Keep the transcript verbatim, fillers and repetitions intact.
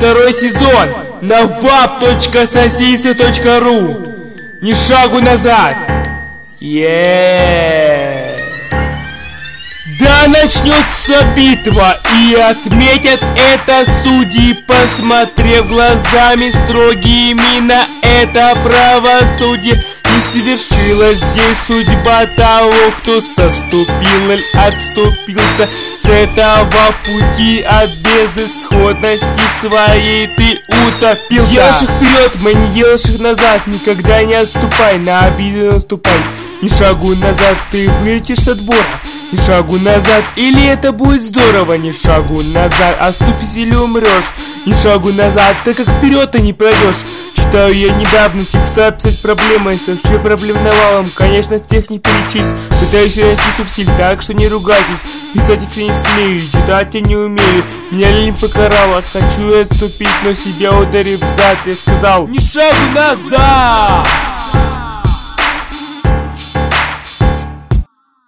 второй сезон на вап точка сосисы точка ру. Ни шагу назад. Еее. Да начнется битва, и отметят это судьи, посмотрев глазами строгими на это правосудие. И совершилась здесь судьба того, кто соступил или отступился с этого пути, от безысходности своей ты утопился. Делаешь их вперед, мы не делаешь их назад. Никогда не отступай, на обиды наступай. Ни шагу назад, ты вылетишь с отбора. Ни шагу назад, или это будет здорово. Ни шагу назад, оступись или умрешь. Ни шагу назад, так как вперед ты не пройдешь. Читаю я недавно текста, писать проблемы, вообще проблем навалом, конечно, всех не перечесть. Пытаюсь я найти в стиль, так что не ругайтесь. Писать их я не смею, читать я не умею. Меня лень покарала, хочу я отступить, но себя ударив в зад, я сказал: ни шагу назад!